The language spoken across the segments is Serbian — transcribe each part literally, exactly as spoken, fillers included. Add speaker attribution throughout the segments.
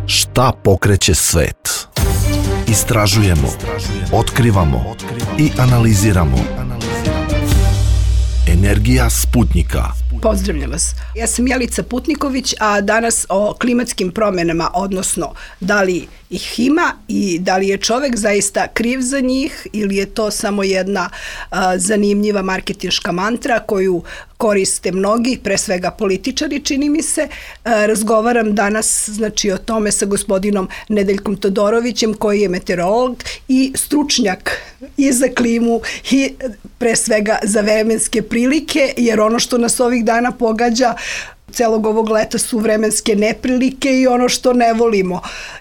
Speaker 1: Šta pokreće svet? Istražujemo, otkrivamo i analiziramo. Energija Sputnika.
Speaker 2: Pozdravljam vas. Ja sam Jelica Putniković, a danas o klimatskim promjenama, odnosno da li ih ima i da li je čovek zaista kriv za njih ili je to samo jedna a, zanimljiva marketinška mantra koju koriste mnogi, pre svega političari, čini mi se. A, razgovaram danas znači o tome sa gospodinom Nedeljkom Todorovićem, koji je meteorolog i stručnjak i za klimu i pre svega za vremenske prilike, jer ono što nas ovih dana pogađa celog ovog leta su vremenske neprilike i ono što ne volimo.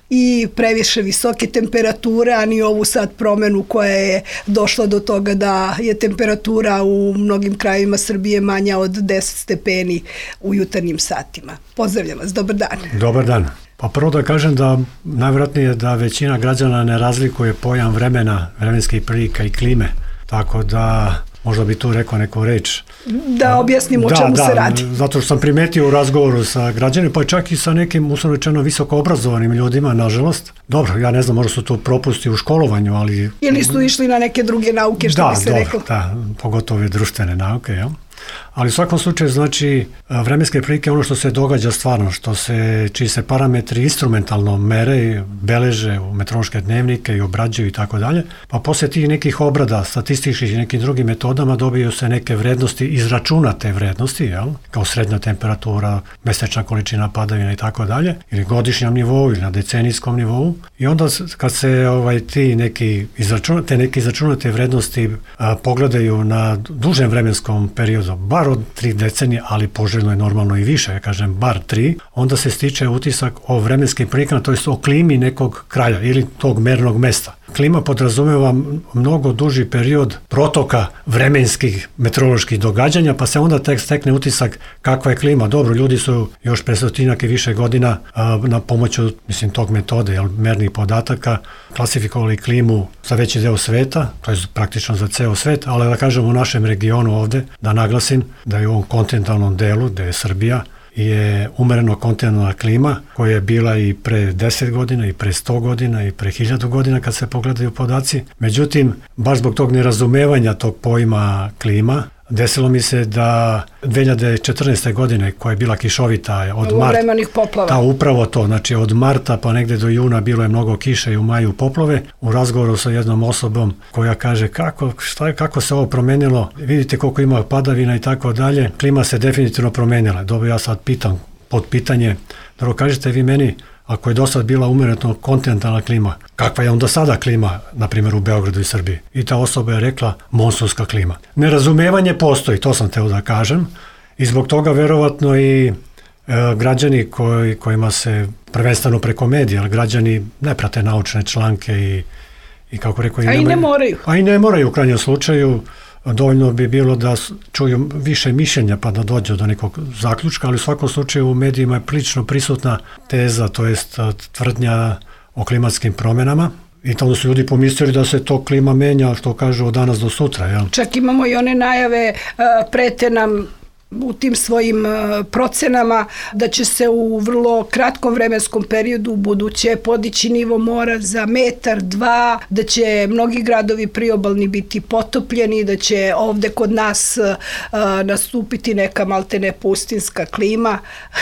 Speaker 2: I previše visoke temperature, a ni ovu sad promenu koja je došla do toga da je temperatura u mnogim krajevima Srbije manja od deset stepeni u jutarnjim satima. Pozdravljam vas, dobar dan.
Speaker 3: Dobar dan. Pa prvo da kažem da najvjerojatnije je da većina građana ne razlikuje pojam vremena, vremenskih prilika i klime, tako da možda bi tu rekao neku reč.
Speaker 2: Da objasnimo o čemu
Speaker 3: da,
Speaker 2: se radi.
Speaker 3: Da, zato što sam primetio u razgovoru sa građanima, pa čak i sa nekim, uslovno rečeno, visoko obrazovanim ljudima, nažalost. Dobro, ja ne znam, možda su to propusti u školovanju, ali...
Speaker 2: Ili su išli na neke druge nauke, što
Speaker 3: da,
Speaker 2: bi se
Speaker 3: dobro,
Speaker 2: reklo.
Speaker 3: Da, pogotovo ove društvene nauke, jel? Ali u svakom slučaju, znači, vremenske prilike je ono što se događa stvarno, što se, čiji se parametri instrumentalno mere, beleže u meteorološke dnevnike i obrađuju i tako dalje, pa poslije tih nekih obrada, statističkih i nekim drugim metodama dobiju se neke vrednosti, izračunate vrednosti, jel? Kao srednja temperatura, mesečna količina padavina i tako dalje, ili godišnjem nivou ili na decenijskom nivou. I onda kad se ovaj, ti neki izračunate, te neke izračunate vrednosti a, pogledaju na dužem vremenskom periodu, bar od tri decenije, ali poželjno je normalno i više, ja kažem bar tri, onda se stiče utisak o vremenskim prilikama, to jest o klimi nekog kraja ili tog mernog mesta. Klima podrazumeva mnogo duži period protoka vremenskih meteoroloških događanja, pa se onda tek stekne utisak kakva je klima. Dobro, ljudi su još pre stotinjak i više godina a, na pomoću, mislim, tog metode, jel, mernih podataka, klasifikovali klimu za veći deo sveta, to je praktično za ceo svet, ali da kažem u našem regionu ovde, da naglasim da je u ovom kontinentalnom delu, gde je Srbija, je umereno kontinentalna klima koja je bila i pre deset godina i pre sto godina i pre hiljadu godina kad se pogledaju podaci. Međutim, baš zbog tog nerazumevanja tog pojma klima, desilo mi se da dve hiljade četrnaeste. godine, koja je bila kišovita od marta, da, upravo to, znači od marta pa negde do juna bilo je mnogo kiše i u maju poplove. U razgovoru sa jednom osobom koja kaže kako, šta, kako se ovo promenilo, vidite koliko ima padavina i tako dalje, klima se definitivno promenila. Dobro, ja sad pitam, pod pitanje, dobro, kažete vi meni, ako je do sad bila umereno kontinentalna klima, kakva je onda sada klima, na primjer u Beogradu i Srbiji? I ta osoba je rekla monsunska klima. Nerazumevanje postoji, to sam teo da kažem, i zbog toga verovatno i e, građani koji, kojima se prvenstveno preko medija, ali građani ne prate naučne članke i, i kako rekao...
Speaker 2: A i ne moraju.
Speaker 3: A i ne moraju u krajnjem slučaju. Dovoljno bi bilo da čuju više mišljenja pa da dođu do nekog zaključka, ali u svakom slučaju u medijima je prilično prisutna teza, to jest tvrdnja o klimatskim promjenama. I tamo su ljudi pomislili da se to klima menja, što kažu od danas do sutra. Jel?
Speaker 2: Čak imamo i one najave, prete nam u tim svojim procenama da će se u vrlo kratkom vremenskom periodu u buduće podići nivo mora za metar, dva, da će mnogi gradovi priobalni biti potopljeni, da će ovde kod nas a, nastupiti neka maltene pustinska klima.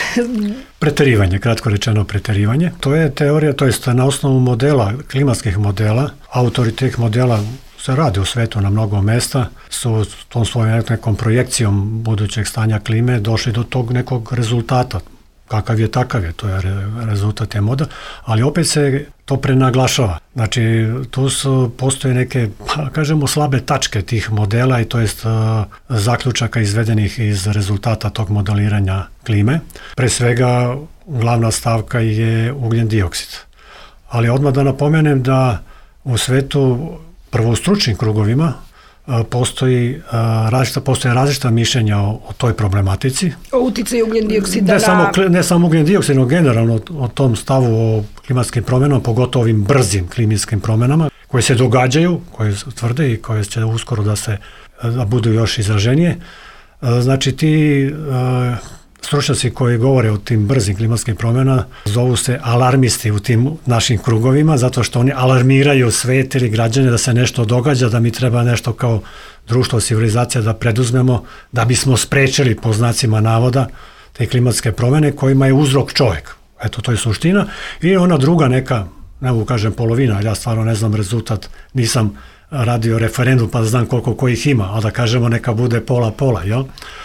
Speaker 3: Preterivanje, kratko rečeno preterivanje. To je teorija, to je na osnovu modela, klimatskih modela, autori tih modela se radi u svetu na mnogo mesta, su tom svojom nekom projekcijom budućeg stanja klime došli do tog nekog rezultata. Kakav je, takav je, to je rezultat je moda, ali opet se to prenaglašava. Znači, tu su, postoje neke, pa, kažemo, slabe tačke tih modela i to jest uh, zaključaka izvedenih iz rezultata tog modeliranja klime. Pre svega, glavna stavka je ugljen dioksid. Ali odmah da napomenem da u svetu prvo u stručnim krugovima postoji različita, postoje različita mišljenja o, o toj problematici.
Speaker 2: O uticaju ugljen dioksida
Speaker 3: ne,
Speaker 2: na...
Speaker 3: samo, ne samo ugljen dioksid, nego generalno o, o tom stavu o klimatskim promjenama, pogotovo ovim brzim klimatskim promjenama, koje se događaju, koje tvrde i koje će uskoro da se da budu još izraženije. Znači ti stručnjaci koji govore o tim brzim klimatskim promjenama zovu se alarmisti u tim našim krugovima, zato što oni alarmiraju svet ili građane da se nešto događa, da mi treba nešto kao društvo, civilizacija da preduzmemo, da bismo sprečili po znacima navoda te klimatske promjene kojima je uzrok čovjek. Eto, to je suština. I ona druga neka, ne mogu kažem polovina, ja stvarno ne znam rezultat, nisam radio referendum pa da znam koliko kojih ima, ali da kažemo neka bude pola-pola, jel?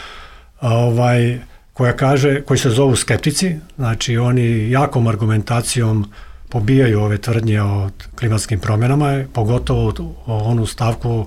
Speaker 3: Ovaj, koja kaže, koji se zovu skeptici, znači oni jakom argumentacijom pobijaju ove tvrdnje o klimatskim promjenama, pogotovo o onu stavku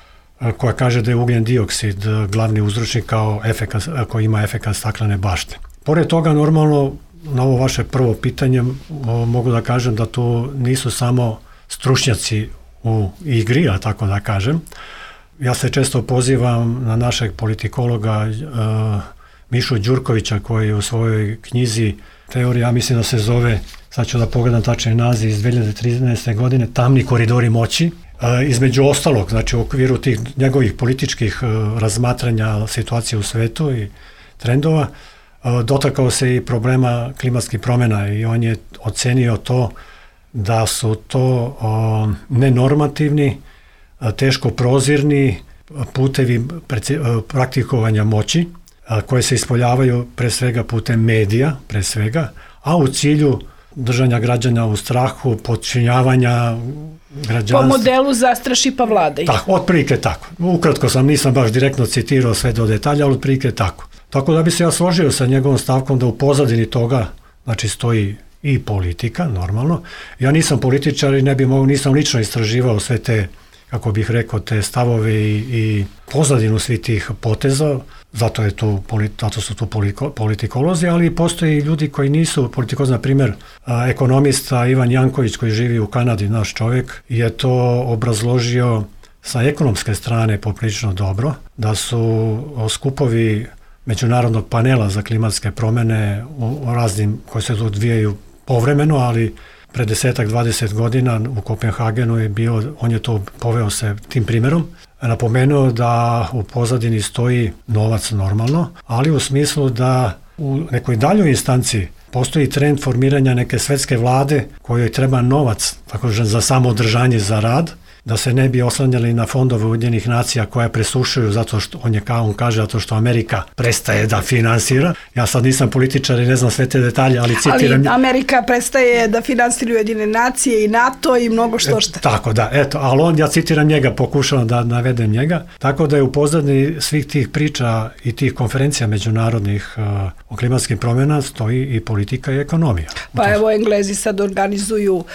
Speaker 3: koja kaže da je ugljen dioksid glavni uzročnik kao efekat, koji ima efekat staklene bašte. Pored toga, normalno, na ovo vaše prvo pitanje mogu da kažem da tu nisu samo stručnjaci u igri, a tako da kažem. Ja se često pozivam na našeg politikologa uh, Mišu Đurkovića koji u svojoj knjizi teorija, ja mislim da se zove, sad ću da pogledam tačni naziv, iz dve hiljade trinaeste. godine, Tamni koridori moći. Uh, između ostalog, znači u okviru tih njegovih političkih uh, razmatranja situacije u svetu i trendova, uh, dotakao se i problema klimatskih promjena i on je ocenio to da su to uh, nenormativni, uh, teško prozirni putevi preci, uh, praktikovanja moći, uh, koje se ispoljavaju pre svega putem medija, pre svega, a u cilju držanja građana u strahu, podčinjavanja građanstva.
Speaker 2: Po modelu zastraši pa vladaj.
Speaker 3: Tako, otprilike tako. Ukratko sam, nisam baš direktno citirao sve do detalja, ali otprilike tako. Tako da bi se ja složio sa njegovom stavkom da u pozadini toga, znači stoji i politika, normalno. Ja nisam političar i ne bi mogu, nisam lično istraživao sve te, kako bih rekao, te stavove i, i pozadinu svih tih poteza, zato, je tu, zato su tu politikolozi, ali postoji ljudi koji nisu politikolozi, na primjer, ekonomista Ivan Janković koji živi u Kanadi, naš čovjek, je to obrazložio sa ekonomske strane poprilično dobro, da su skupovi međunarodnog panela za klimatske promjene u raznim, koji se odvijaju povremeno, ali pre desetak, dvadeset godina u Kopenhagenu je bio, on je to poveo se tim primjerom, napomenuo da u pozadini stoji novac normalno, ali u smislu da u nekoj daljoj instanci postoji trend formiranja neke svetske vlade kojoj treba novac, tako za samoodržanje, za rad, da se ne bi oslanjali na fondove Ujedinjenih nacija koje presušuju zato što, on je kao on kaže, zato što Amerika prestaje da finansira. Ja sad nisam političar i ne znam sve te detalje, ali citiram...
Speaker 2: Ali Amerika prestaje da finansira Ujedinjene nacije i NATO i mnogo što šta.
Speaker 3: E, tako da, eto, ali on, ja citiram njega, pokušavam da navedem njega, tako da je u pozadini svih tih priča i tih konferencija međunarodnih uh, o klimatskim promjenama stoji i politika i ekonomija.
Speaker 2: Pa evo, Englezi sad organizuju uh,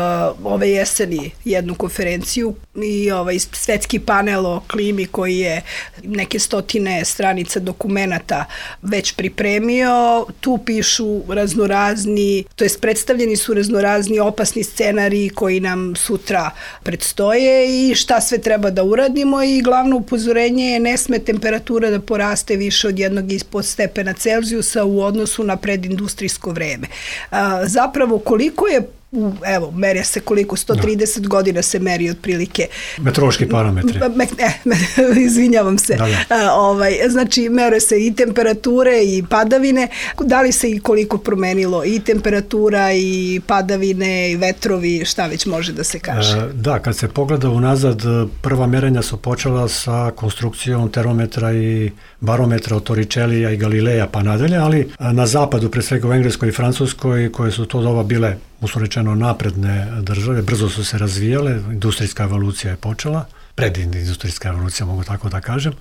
Speaker 2: ove jeseni jednu konferenciju i ovaj svetski panel o klimi koji je neke stotine stranica dokumenata već pripremio. Tu pišu raznorazni, to jest predstavljeni su raznorazni opasni scenariji koji nam sutra predstoje i šta sve treba da uradimo i glavno upozorenje je ne sme temperatura da poraste više od jednog ispod stepena Celzijusa u odnosu na predindustrijsko vreme. A, zapravo koliko je U, evo, merja se koliko, sto trideset da. godina se meri otprilike.
Speaker 3: Meteorološki parametri.
Speaker 2: Me, ne, me, izvinjavam se. Da, da. A, ovaj, znači, mere se i temperature i padavine. Da li se i koliko promenilo i temperatura i padavine i vetrovi, šta već može da se kaže?
Speaker 3: E, da, kad se pogleda unazad, prva merenja su počela sa konstrukcijom termometra i barometra od Torricellia i Galileja pa nadalje, ali na zapadu, pre svega u Engleskoj i Francuskoj, koje su to doba bile uslovno rečeno napredne države, brzo su se razvijale, industrijska evolucija je počela, predindustrijska evolucija, mogu tako da kažem,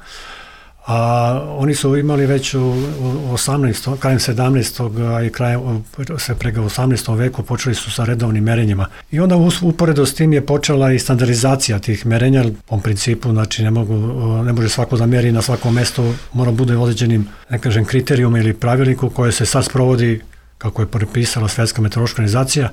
Speaker 3: a oni su imali već u osamnaestom krajem sedamnaestog i krajem se prega u osamnaestom veku počeli su sa redovnim merenjima. I onda uporedo s tim je počela i standardizacija tih merenja, po principu, znači ne mogu ne može svako da meri na svakom mjestu, mora bude određenim, ne kažem, kriterijuma ili pravilniku koje se sad sprovodi kako je propisala Svjetska meteorološka organizacija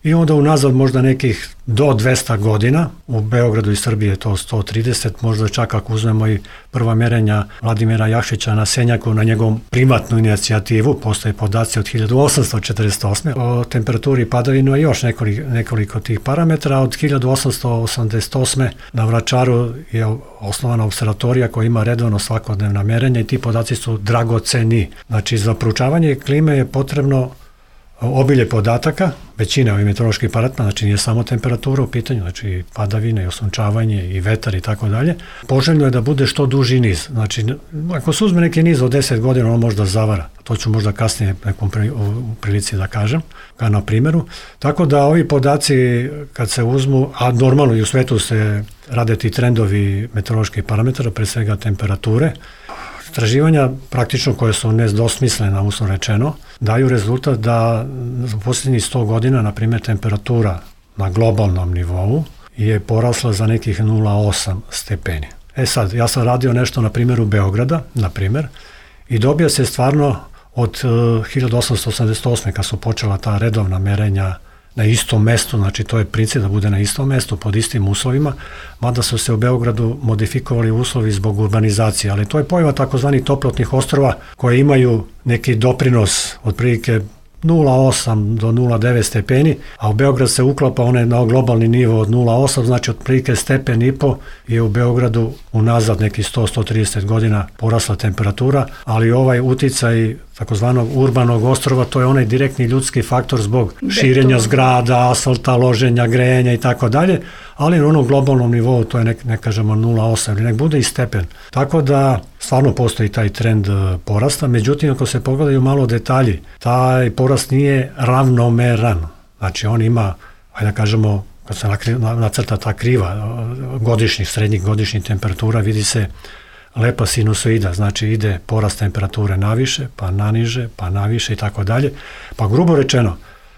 Speaker 3: i onda unazad možda nekih do dvesta godina, u Beogradu i Srbiji je to sto trideset, možda čak ako uzmemo i prva merenja Vladimira Jakšića na Senjaku, na njegovom privatnu inicijativu, postoje podaci od hiljadu osamsto četrdeset osme o temperaturi padavina i još nekoliko, nekoliko tih parametra. Od hiljadu osamsto osamdeset osme na Vračaru je osnovana observatorija koja ima redovno svakodnevna merenja i ti podaci su dragoceni. Znači, za proučavanje klime je potrebno obilje podataka, većina ovih meteoroloških aparata, znači nije samo temperatura u pitanju, znači i padavine, i osunčavanje, i vetar i tako dalje. Poželjno je da bude što duži niz. Znači, ako se uzme neki niz od deset godina, on možda zavara. To ću možda kasnije nekom u prilici da kažem, kao na primjeru. Tako da ovi podaci, kad se uzmu, a normalno i u svetu se rade ti trendovi meteoroloških parametara, pre svega temperature, istraživanja praktično koje su nedvosmislena, uslovno rečeno, daju rezultat da u posljednjih sto godina, na primjer, temperatura na globalnom nivou je porasla za nekih nula zarez osam stepeni. E sad, ja sam radio nešto na primjeru Beograda, na primjer, i dobija se stvarno od uh, hiljadu osamsto osamdeset osme kad su počela ta redovna merenja na istom mestu, znači to je princip da bude na istom mestu, pod istim uslovima, mada su se u Beogradu modifikovali uslovi zbog urbanizacije, ali to je pojava takozvanih toplotnih ostrva koje imaju neki doprinos otprilike nula zarez osam do nula zarez devet stepeni, a u Beograd se uklapa onaj na globalni nivo od nula zarez osam, znači otprilike stepen i po je u Beogradu unazad nekih sto do sto trideset godina porasla temperatura, ali ovaj uticaj takozvanog urbanog ostrova, to je onaj direktni ljudski faktor zbog širenja zgrada, asfalta, loženja, grejenja i tako dalje, ali na onom globalnom nivou to je nek, ne kažemo nula zarez osam, ili nek bude i stepen. Tako da stvarno postoji taj trend porasta, međutim ako se pogledaju malo detalji, taj porast nije ravnomeran. Znači on ima, ajde da kažemo, kad se nacrta ta kriva godišnjih, srednjih godišnjih temperatura, vidi se lepa sinusoida, znači ide porast temperature naviše, pa naniže, pa naviše i tako dalje. Pa grubo rečeno,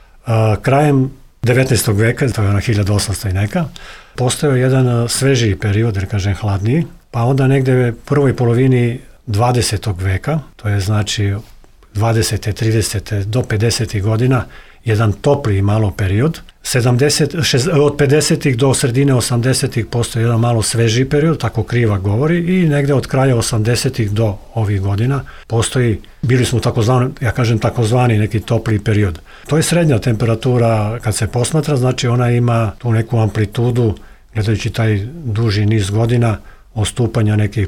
Speaker 3: krajem devetnaestog veka, to je na hiljadu osamsto i neka, postojao jedan svežiji period, jer kažem hladniji, pa onda negde u prvoj polovini dvadesetog veka, to je znači dvadesete, tridesete do pedesetih godina, jedan topliji malo period. sedamdeset, šest, od pedesetih do sredine osamdesetih postoji jedan malo svežiji period, tako kriva govori, i negde od kraja osamdesetih do ovih godina postoji, bili smo takozvani, ja kažem takozvani neki topliji period. To je srednja temperatura kad se posmatra, znači ona ima tu neku amplitudu, gledajući taj duži niz godina, odstupanja nekih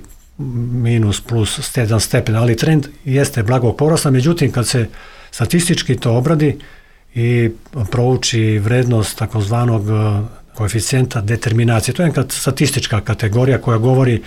Speaker 3: minus plus sedam stepen, ali trend jeste blagog porasta, međutim kad se statistički to obradi i prouči vrednost takozvanog koeficijenta determinacije. To je neka statistička kategorija koja govori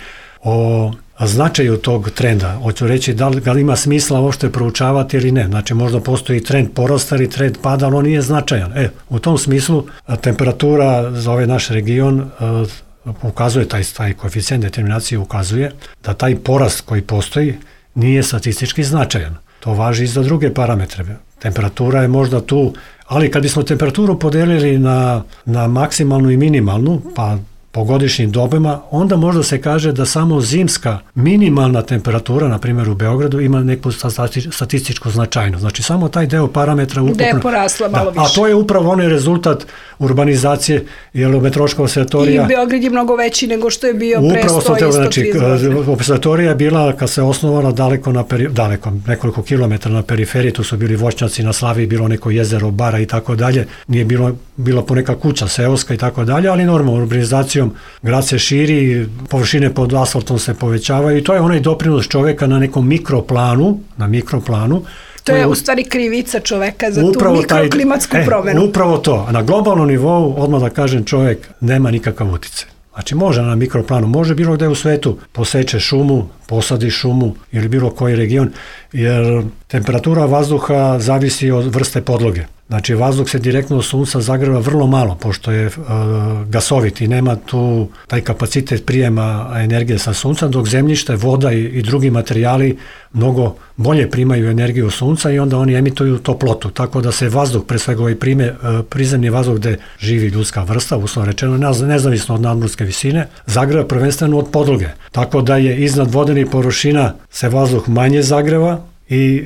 Speaker 3: o značaju tog trenda. Hoću reći da li ga ima smisla uopšte proučavati ili ne. Znači možda postoji trend porasta ili trend pada, ali on nije značajan. E, u tom smislu temperatura za ovaj naš region ukazuje, taj, taj koeficijent determinacije ukazuje da taj porast koji postoji nije statistički značajan. To važi i za druge parametre. Temperatura je možda tu, ali kad bismo temperaturu podelili na, na maksimalnu i minimalnu, pa po godišnjim dobama, onda možda se kaže da samo zimska minimalna temperatura, na primjer u Beogradu, ima neku statističku značajnost. Znači samo taj deo parametra ukupno...
Speaker 2: Da je porasla malo
Speaker 3: da,
Speaker 2: više.
Speaker 3: A to je upravo onaj rezultat urbanizacije, jer meteorološka observatorija...
Speaker 2: I Beograd je mnogo veći nego što je bio pre sto i sto trideset godina.
Speaker 3: Observatorija je bila, kad se osnovala, daleko, na peri, daleko nekoliko kilometara na periferiji, tu su bili voćnjaci, na Slaviji bilo neko jezero, bara i tako dalje, nije bilo, bila poneka kuća seoska i tako dalje, ali normalno urbanizacijom grad se širi, površine pod asfaltom se povećavaju i to je onaj doprinos čoveka na nekom mikroplanu, na mikroplanu.
Speaker 2: To je u stvari krivica čoveka za tu mikroklimatsku taj, promenu.
Speaker 3: E, upravo to. A na globalnom nivou, odmah da kažem, čovek nema nikakav uticaj. Znači može na mikroplanu, može bilo gde u svetu, poseče šumu, posadi šumu ili bilo koji region, jer temperatura vazduha zavisi od vrste podloge. Znači vazduh se direktno od sunca zagreva vrlo malo, pošto je uh, gasovit i nema tu taj kapacitet prijema energije sa sunca, dok zemljište, voda i, i drugi materijali mnogo bolje primaju energiju od sunca i onda oni emituju toplotu, tako da se vazduh, pre svega ovaj prime, uh, prizemni vazduh gde živi ljudska vrsta, uslovno rečeno, nezavisno od nadmorske visine, zagreva prvenstveno od podloge. Tako da je iznad vodenih površina se vazduh manje zagreva i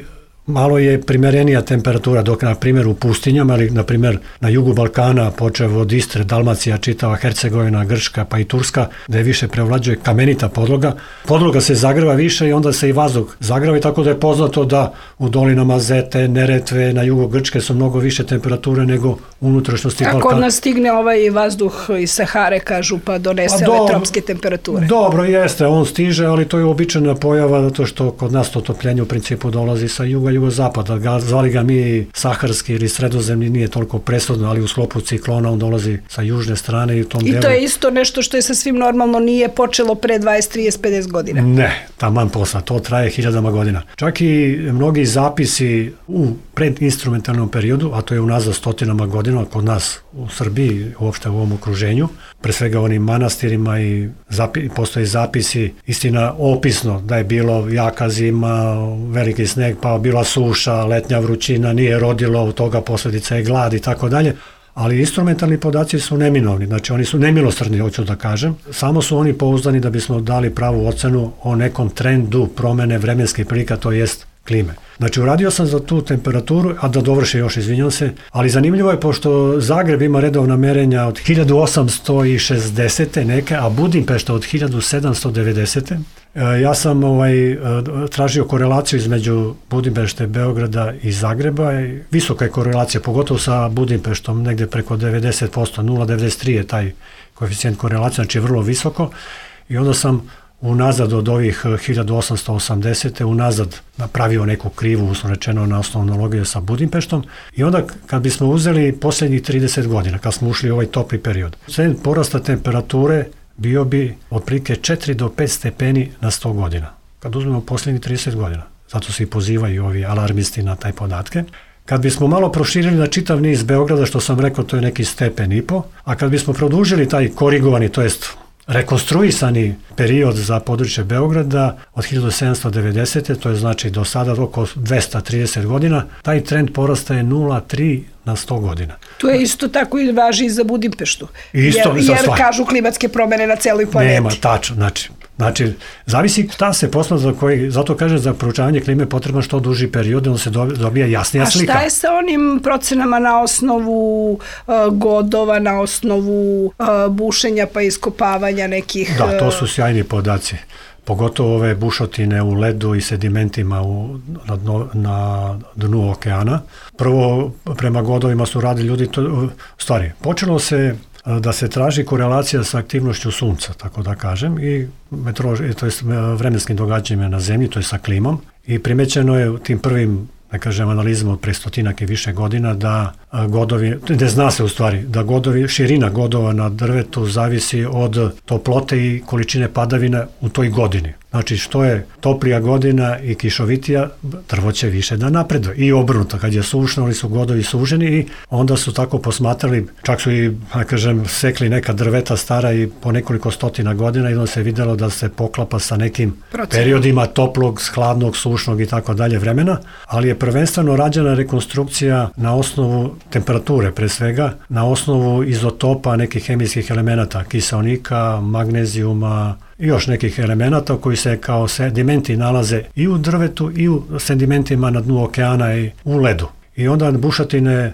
Speaker 3: malo je primerenija temperatura, dok na primjer u pustinjama, ali na primjer na jugu Balkana, počev od Istre, Dalmacija, čitava Hercegovina, Grčka pa i Turska, da je više prevlađuje kamenita podloga. Podloga se zagreva više i onda se i vazduh zagreva, i tako da je poznato da u dolinama Zete, Neretve, na jugu Grčke su mnogo više temperature nego unutrašnjosti Balkana.
Speaker 2: A kod nas stigne ovaj vazduh iz Sahare, kažu, pa donese ove tropske temperature.
Speaker 3: Dobro, jeste, on stiže, ali to je običajna pojava, zato što kod nas to otopljenje u principu dolazi sa juga, jugozapada. Ga, zvali ga mi saharski ili sredozemni, nije toliko presudno, ali u sklopu ciklona on dolazi sa južne strane. I, u tom
Speaker 2: I
Speaker 3: delu...
Speaker 2: to je isto nešto što je sasvim normalno, nije počelo pre dvadeset, trideset, pedeset godina.
Speaker 3: Ne, taman posla, to traje hiljadama godina. Čak i mnogi zapisi u predinstrumentalnom periodu, a to je unazad stotinama godina kod nas u Srbiji, uopšte u ovom okruženju, pre svega onim manastirima, i zapi, postoje zapisi, istina opisno, da je bilo jaka zima, veliki sneg, pa bila suša, letnja vrućina, nije rodilo, od toga posljedica je glad i tako dalje. Ali instrumentalni podaci su neminovni, znači oni su nemilosrdni, hoću da kažem. Samo su oni pouzdani da bismo dali pravu ocenu o nekom trendu promene vremenskih prilika, to jest klime. Znači, uradio sam za tu temperaturu, a da dovrši još, izvinjam se, ali zanimljivo je, pošto Zagreb ima redovna merenja od hiljadu osamsto šezdesete neke, a Budimpešta od hiljadu sedamsto devedesete. Ja sam ovaj, tražio korelaciju između Budimpešte, Beograda i Zagreba. Visoka je korelacija, pogotovo sa Budimpeštom, negde preko devedeset posto, nula zarez devedeset tri je taj koeficijent korelacije, znači vrlo visoko. I onda sam unazad od ovih hiljadu osamsto osamdesete unazad napravio neku krivu, uslovno rečeno, na osnovu analogije sa Budimpeštom. I onda kad bismo uzeli posljednjih trideset godina, kad smo ušli u ovaj topli period, trend porasta temperature bio bi otprilike četiri do pet stepeni na sto godina. Kad uzmemo posljednjih trideset godina, zato se i pozivaju ovi alarmisti na taj podatke. Kad bismo malo proširili na čitav niz Beograda, što sam rekao, to je neki stepen i po, a kad bismo produžili taj korigovani, to jest rekonstruisani period za područje Beograda od hiljadu sedamsto devedesete, to je znači do sada oko dvesta trideset godina, taj trend porasta je nula zarez tri na sto godina.
Speaker 2: To je isto tako i važi i za Budimpeštu.
Speaker 3: Isto,
Speaker 2: jer, jer kažu klimatske promene na celoj planeti.
Speaker 3: Nema, tačno, znači, znači, zavisi šta se posla za koji, zato kažem, za proučavanje klime potrebno što duži period, on se dobija jasnija slika.
Speaker 2: A šta je sa onim procenama na osnovu uh, godova, na osnovu uh, bušenja pa iskopavanja nekih...
Speaker 3: Da, to su sjajni podaci. Pogotovo ove bušotine u ledu i sedimentima u, na, dno, na dnu okeana. Prvo, prema godovima su radili ljudi, to, stvari, počelo se da se traži korelacija sa aktivnošću sunca, tako da kažem, i meteorolož, to je vremenskim događanjima na zemlji, to je sa klimom, i primećeno je u tim prvim, ne kažem, analizama od pre stotinak i više godina da godovi, ne zna se u stvari, da godovi, širina godova na drvetu zavisi od toplote i količine padavina u toj godini. Znači, što je toplija godina i kišovitija, drvo će više da napreduje. I obrnuto, kad je sušno, ali su godovi suženi, i onda su tako posmatrali, čak su i, da kažem, sekli neka drveta stara i po nekoliko stotina godina, i onda se vidjelo da se poklapa sa nekim Procen. periodima toplog, hladnog, sušnog i tako dalje vremena, ali je prvenstveno rađena rekonstrukcija na osnovu temperature, pre svega, na osnovu izotopa nekih hemijskih elemenata, kiseonika, magnezijuma i još nekih elemenata koji se kao sedimenti nalaze i u drvetu i u sedimentima na dnu okeana i u ledu. I onda bušotine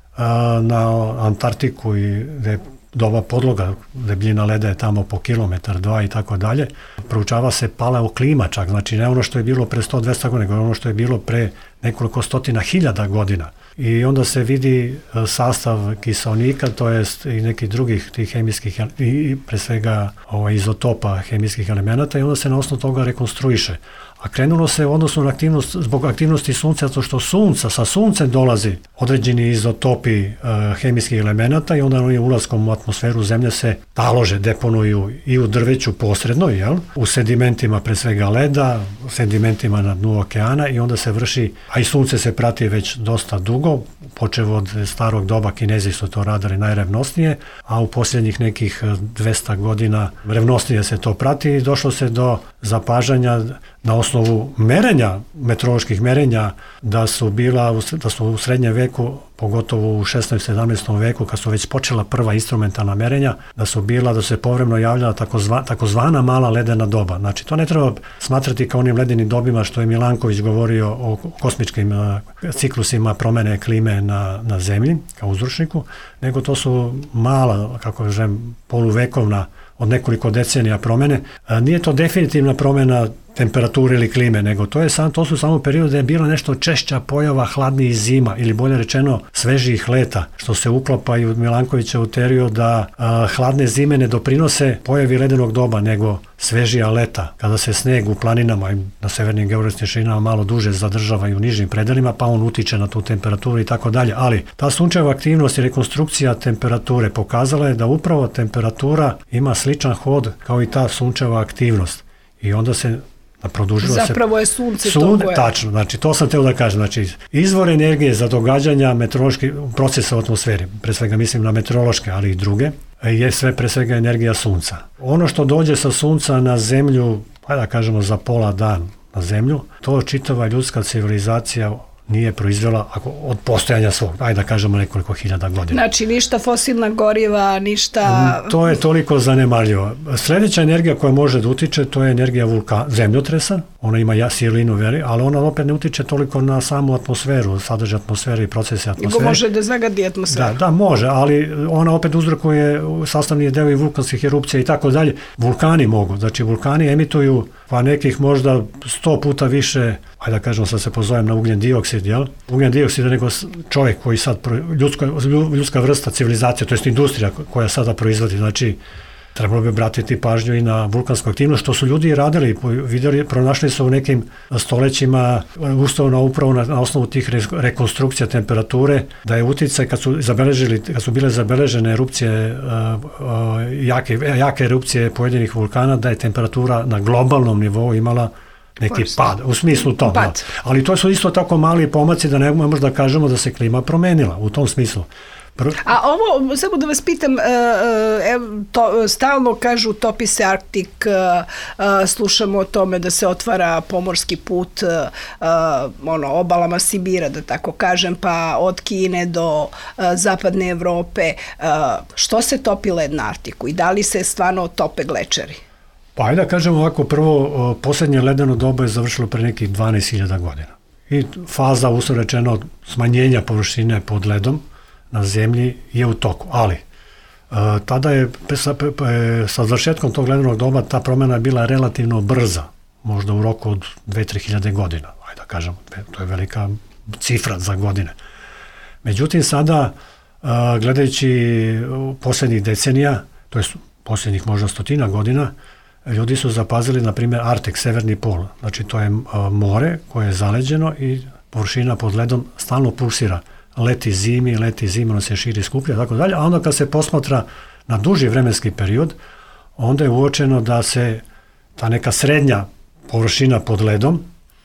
Speaker 3: a, na Antarktiku, i gde doba podloga, debljina leda je tamo po kilometar, dva i tako dalje, proučava se paleoklima čak, znači ne ono što je bilo pre sto do dvesta godina, nego ono što je bilo pre nekoliko stotina hiljada godina. I onda se vidi sastav kiseonika, to jest i nekih drugih tih hemijskih, i pre svega ovaj, izotopa hemijskih elemenata, i onda se na osnovu toga rekonstruiše. A krenulo se u odnosu na aktivnost, zbog aktivnosti sunca, zato što sunca, sa suncem dolazi određeni izotopi e, hemijskih elemenata, i onda oni ulaskom u atmosferu zemlje se talože, deponuju i u drveću posredno, jel? U sedimentima pre svega leda, u sedimentima na dnu okeana, i onda se vrši, a i sunce se prati već dosta dugo, počev od starog doba, Kinezi su to radili najrevnosnije, a u posljednjih nekih dvesta godina revnosnije se to prati, i došlo se do zapažanja na osnovu merenja, meteoroloških merenja, da su bila, da su u srednjem veku, pogotovo u šesnaestom sedamnaestom veku, kad su već počela prva instrumentalna merenja, da su bila, da su se povremeno javljala takozva, takozvana mala ledena doba. Znači, to ne treba smatrati kao onim ledenim dobima što je Milanković govorio o kosmičkim ciklusima promene klime na, na Zemlji, kao uzročniku, nego to su mala, kako kažem, poluvekovna, od nekoliko decenija promene. Nije to definitivna promjena temperature ili klime, nego to je sam, to su samo periode da je bila nešto češća pojava hladnijih zima ili bolje rečeno svežijih leta, što se uklapa i u Milankovićevu teoriju da a, hladne zime ne doprinose pojavi ledenog doba, nego svežija leta, kada se sneg u planinama i na severnim geografskim širinama malo duže zadržava i u nižim predelima, pa on utiče na tu temperaturu i tako dalje. Ali ta sunčeva aktivnost i rekonstrukcija temperature pokazala je da upravo temperatura ima sličan hod kao i ta sunčeva aktivnost. I onda se produžila
Speaker 2: Zapravo
Speaker 3: se,
Speaker 2: je sunce
Speaker 3: sun,
Speaker 2: to koje.
Speaker 3: Tačno, znači to sam teo da kažem. Znači, izvor energije za događanja meteoroloških procesa u atmosferi, pre svega mislim na meteorološke, ali i druge, je sve pre svega energija sunca. Ono što dođe sa sunca na zemlju, pa da kažemo za pola dan na zemlju, to čitava ljudska civilizacija nije proizvela ako, od postojanja svog, ajde da kažemo nekoliko hiljada godina.
Speaker 2: Znači ništa fosilna goriva, ništa...
Speaker 3: To je toliko zanemarljivo. Sljedeća energija koja može da utiče, to je energija vulka, zemljotresa, ona ima ja silinu veri, ali ona opet ne utiče toliko na samu atmosferu, sadržaj atmosfere i procese atmosfere.
Speaker 2: Nego može da zagadi atmosferu.
Speaker 3: Da, da, može, ali ona opet uzrokuje sastavni deo i vulkanskih erupcija i tako dalje. Vulkani mogu, znači vulkani emituju pa nekih možda sto puta više, ajde da kažemo, sad se pozovem na ugljen dioksid, jel? Ugljen dioksid je nego čovjek koji sad, ljudska, ljudska vrsta, civilizacija, to jest industrija koja sada proizvodi, znači trebalo bi obratiti pažnju i na vulkansku aktivnost, što su ljudi radili, vidjeli, pronašli su u nekim stolećima ustavno upravo na, na osnovu tih re, rekonstrukcija temperature, da je uticaj kad su zabeležili, kad su bile zabeležene erupcije, uh, uh, jake, jake erupcije pojedinih vulkana, da je temperatura na globalnom nivou imala neki Post. pad, u smislu toga. Pad. Ali to su isto tako mali pomaci da ne možemo da kažemo da se klima promenila u tom smislu.
Speaker 2: A ovo, samo da vas pitam, uh, uh, to, stalno kažu topi se Arktik, uh, uh, slušamo o tome da se otvara pomorski put uh, uh, ono, obalama Sibira, da tako kažem, pa od Kine do uh, zapadne Evrope. Uh, što se topi led na Arktiku i da li se stvarno tope glečeri?
Speaker 3: Pa ajde da kažemo ovako, prvo, posljednje ledeno doba je završilo pre nekih dvanaest hiljada godina. I faza, uslovno rečeno, smanjenja površine pod ledom na zemlji je u toku, ali e, tada je sa, sa završetkom tog ledenog doba ta promjena je bila relativno brza, možda u roku od dve do tri hiljade godina, ajde da kažem, to je velika cifra za godine. Međutim, sada, e, gledajući posljednjih decenija, to je posljednjih možda stotina godina, ljudi su zapazili, na primjer, Arktik, severni pol, znači to je a, more koje je zaleđeno i površina pod ledom stalno pulsira. Leti zimi, leti zimi, ono se širi, skuplja, tako dalje, a onda kad se posmatra na duži vremenski period, onda je uočeno da se ta neka srednja površina pod ledom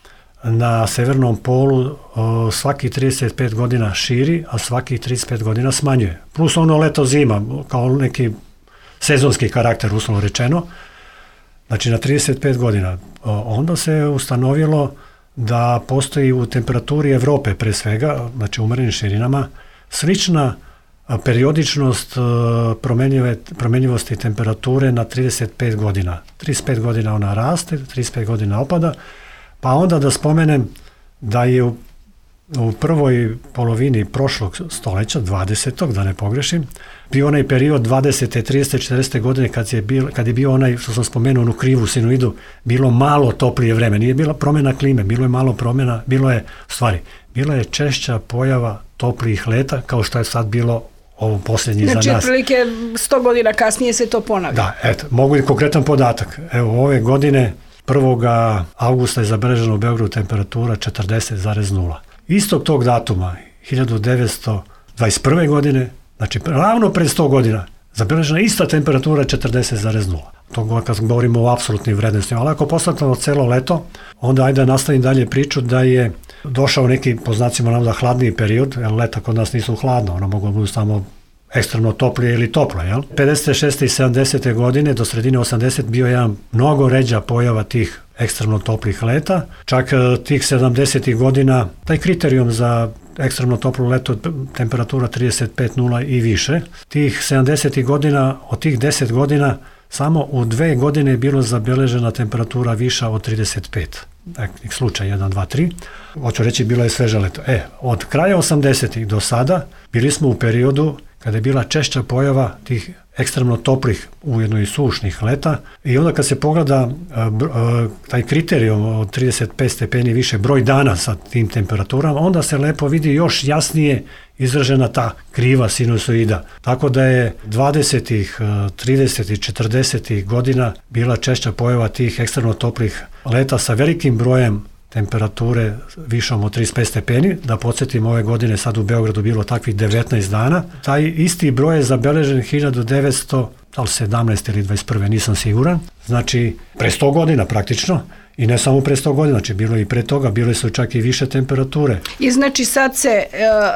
Speaker 3: na severnom polu o, svaki trideset pet godina širi, a svaki trideset pet godina smanjuje. Plus ono leto zima, kao neki sezonski karakter, uslovno rečeno, znači na trideset pet godina. O, onda se ustanovilo da postoji u temperaturi Evrope pre svega, znači u umerenim širinama, slična periodičnost promenljivosti temperature na trideset pet godina. trideset pet godina ona raste, trideset pet godina opada, pa onda da spomenem da je u, u prvoj polovini prošlog stoljeća, dvadesetog, da ne pogrešim, bio onaj period dvadesete, tridesete, četrdesete godine kad je, bil, kad je bio onaj, što sam spomenuo, onu krivu sinuidu, bilo malo toplije vreme, nije bila promjena klime, bilo je malo promjena, bilo je, stvari, bila je češća pojava toplijih leta, kao što je sad bilo ovo posljednji
Speaker 2: znači,
Speaker 3: za nas.
Speaker 2: Znači, otprilike sto godina kasnije se to ponavlja.
Speaker 3: Da, eto, mogu i konkretan podatak. Evo, ove godine, prvog avgusta je zabeležena u Beogradu temperatura četrdeset zarez nula. Istog tog datuma, hiljadu devetsto dvadeset prve. godine, znači ravno pred sto godina, zabeležena ista temperatura četrdeset zarez nula. To kad govorimo o apsolutnim vrednostima, ali ako poslatamo celo leto, onda ajde da nastavim dalje priču da je došao neki, po znacima navoda, hladniji period, jer leta kod nas nisu hladno, ono mogu biti samo ekstremno toplije ili toplo. Jel? pedeset šeste i sedamdesete godine do sredine osamdesetih bio je jedan mnogo ređa pojava tih ekstremno toplih leta. Čak tih sedamdesetih godina taj kriterijum za ekstremno toplo leto temperatura trideset pet nula i više. Tih sedamdesetih godina, od tih deset godina samo u dve godine je bilo zabeležena temperatura viša od trideset pet. Nekih slučaj jedan, dva, tri. Hoću reći, bilo je sveže leto. E, od kraja osamdesetih do sada bili smo u periodu kada je bila češća pojava tih ekstremno toplih, ujedno i sušnih leta. I onda kad se pogleda taj kriterijum od trideset pet stepeni više broj dana sa tim temperaturama, onda se lepo vidi još jasnije izražena ta kriva sinusoida. Tako da je dvadesetih, tridesetih, četrdesetih godina bila češća pojava tih ekstremno toplih leta sa velikim brojem temperature višom od trideset pet stepeni. Da podsjetim, ove godine sad u Beogradu bilo takvih devetnaest dana. Taj isti broj je zabeležen hiljadu devetsto sedamnaeste ili dvadeset prve nisam siguran. Znači, pre sto godina praktično. I ne samo pre sto godina, znači bilo i pre toga, bile su čak i više temperature.
Speaker 2: I znači sad se e,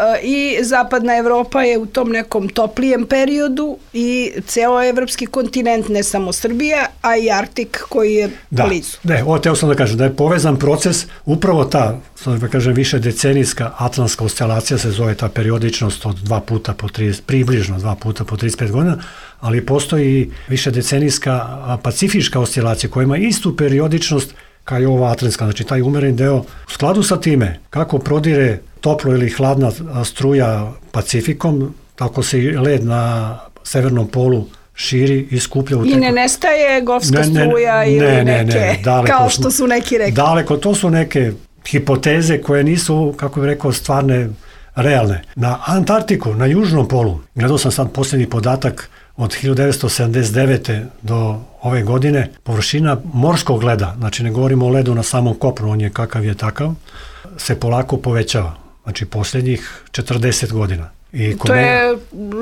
Speaker 2: i zapadna Evropa je u tom nekom toplijem periodu i ceo evropski kontinent, ne samo Srbija, a i Arktik koji je
Speaker 3: da,
Speaker 2: blizu.
Speaker 3: Da, ovo teo sam da kažem, da je povezan proces, upravo ta, da kažem, više decenijska atlantska oscilacija se zove ta periodičnost od dva puta po trideset, približno dva puta po trideset pet godina, ali postoji više decenijska pacifička oscilacija koja ima istu periodičnost kao i ova atlantska, znači taj umereni deo. U skladu sa time, kako prodire toplo ili hladna struja Pacifikom, tako se i led na severnom polu širi i skuplja. U
Speaker 2: I ne nestaje golfska ne, ne, struja ili
Speaker 3: ne,
Speaker 2: neke,
Speaker 3: ne, ne,
Speaker 2: kao što su neki rekli.
Speaker 3: Daleko, to su neke hipoteze koje nisu, kako bih rekao, stvarne, realne. Na Antarktiku, na južnom polu, gledao sam sad posljednji podatak, od hiljadu devetsto sedamdeset devete do ove godine površina morskog leda, znači ne govorimo o ledu na samom kopnu, on je kakav je takav, se polako povećava. Znači posljednjih četrdeset godina. I
Speaker 2: to je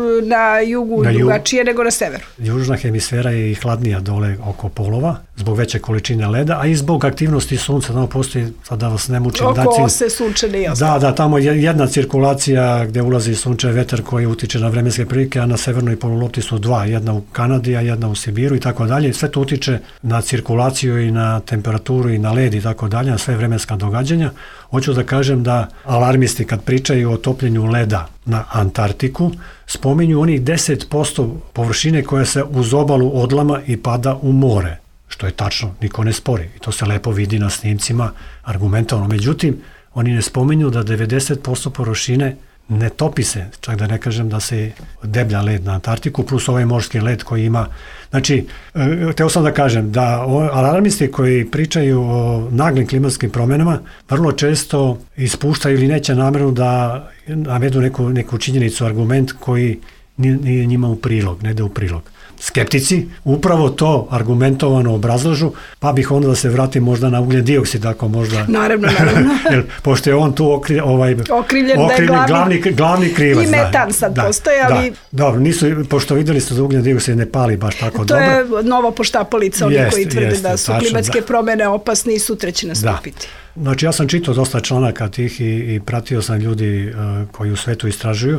Speaker 2: na jugu
Speaker 3: na
Speaker 2: drugačije
Speaker 3: jug,
Speaker 2: nego na severu.
Speaker 3: Južna hemisfera je i hladnija dole oko polova, zbog veće količine leda, a i zbog aktivnosti sunca. Tamo postoji, sad da vas ne mučim.
Speaker 2: Oko
Speaker 3: znači,
Speaker 2: ose sunčane i ostalo.
Speaker 3: Da, da, tamo je jedna cirkulacija gdje ulazi sunčev vetar koji utiče na vremenske prilike, a na severnoj polulopti su dva, jedna u Kanadi, a jedna u Sibiru i tako dalje. Sve to utiče na cirkulaciju i na temperaturu i na led i tako dalje, na sve vremenska događanja. Hoću da kažem da alarmisti kad pričaju o topljenju leda na Antarktiku, spominju onih deset posto površine koja se uz obalu odlama i pada u more, što je tačno, niko ne spori. I to se lepo vidi na snimcima argumentovano. Međutim, oni ne spominju da devedeset posto površine ne topi se, čak da ne kažem da se deblja led na Antarktiku, plus ovaj morski led koji ima. Znači, hteo sam da kažem da alarmisti koji pričaju o naglim klimatskim promjenama vrlo često ispuštaju ili neće namjerno da navedu neku, neku činjenicu, argument koji nije njima u prilog, ne ide u prilog. Skeptici upravo to argumentovano obrazlažu, pa bih onda da se vratim možda na ugljen dioksid, ako možda...
Speaker 2: Naravno, naravno.
Speaker 3: Jer, pošto je on tu okri, ovaj,
Speaker 2: okrivljen,
Speaker 3: okrivljen
Speaker 2: da je
Speaker 3: glavni, glavni, glavni krivac.
Speaker 2: I metan da, sad da, postoje, ali...
Speaker 3: Da, dobro, nisu, pošto vidjeli ste da ugljen dioksid ne pali baš tako
Speaker 2: to
Speaker 3: dobro.
Speaker 2: To je nova poštapalica, oni
Speaker 3: jest,
Speaker 2: koji tvrde
Speaker 3: jest,
Speaker 2: da su
Speaker 3: tačno,
Speaker 2: klimatske
Speaker 3: da.
Speaker 2: promjene opasne i sutra će nastupiti.
Speaker 3: Da. Znači, ja sam čitao dosta članaka tih i, i pratio sam ljudi uh, koji u svetu istražuju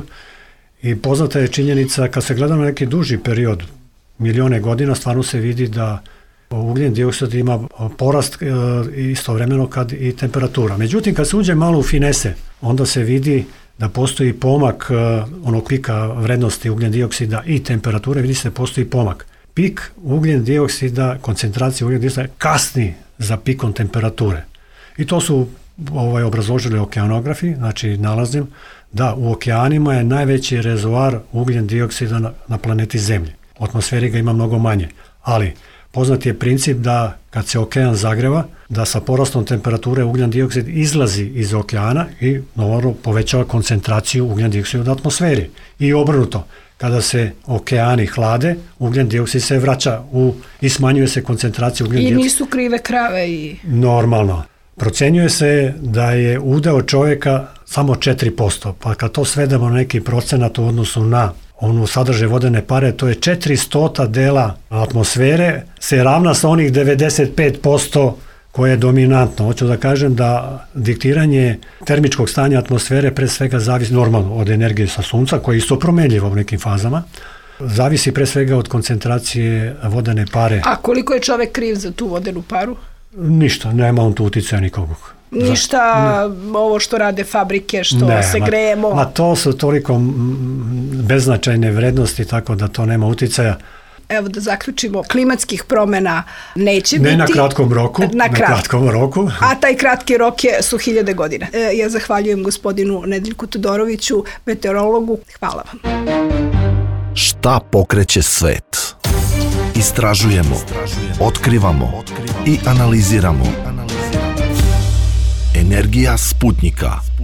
Speaker 3: i poznata je činjenica, kad se gleda na neki duži period, milijone godina, stvarno se vidi da ugljen dioksid ima porast e, istovremeno kad i temperatura. Međutim, kad se uđe malo u finese, onda se vidi da postoji pomak e, onog pika vrednosti ugljen dioksida i temperature, vidi se da postoji pomak. Pik ugljen dioksida, koncentracija ugljen dioksida kasni za pikom temperature. I to su ovaj, obrazložili okeanografi, znači nalazim da u okeanima je najveći rezervoar ugljen dioksida na, na planeti Zemlji. U atmosferi ga ima mnogo manje, ali poznat je princip da kad se okean zagreva, da sa porastom temperature ugljen dioksid izlazi iz okeana i naravno povećava koncentraciju ugljen dioksida u atmosferi. I obrnuto, kada se okeani hlade, ugljen dioksid se vraća u, i smanjuje se koncentracija ugljen dioksida.
Speaker 2: I nisu krive krave i...
Speaker 3: Normalno. Procenjuje se da je udeo čovjeka samo četiri posto, pa kad to svedemo na neki procenat u odnosu na onu sadržaj vodene pare, to je četiristo dela atmosfere, se ravna sa onih devedeset pet posto koje je dominantno. Hoću da kažem da diktiranje termičkog stanja atmosfere pre svega zavisi normalno od energije sa sunca, koja je isto promenljiva u nekim fazama. Zavisi pre svega od koncentracije vodene pare.
Speaker 2: A koliko je čovek kriv za tu vodenu paru?
Speaker 3: Ništa, nema on tu uticaja nikog.
Speaker 2: Ništa, ne. Ovo što rade fabrike, što
Speaker 3: ne,
Speaker 2: se
Speaker 3: ma,
Speaker 2: grejemo.
Speaker 3: Ma to su toliko beznačajne vrednosti, tako da to nema uticaja.
Speaker 2: Evo da zaključimo, klimatskih promjena neće
Speaker 3: ne
Speaker 2: biti.
Speaker 3: Ne na kratkom roku,
Speaker 2: na,
Speaker 3: na
Speaker 2: krat...
Speaker 3: kratkom roku.
Speaker 2: A taj kratki rok je, su hiljade godina. E, ja zahvaljujem gospodinu Nedeljku Todoroviću, meteorologu. Hvala vam.
Speaker 1: Šta pokreće svet? Istražujemo, otkrivamo i analiziramo. Energija Sputnika.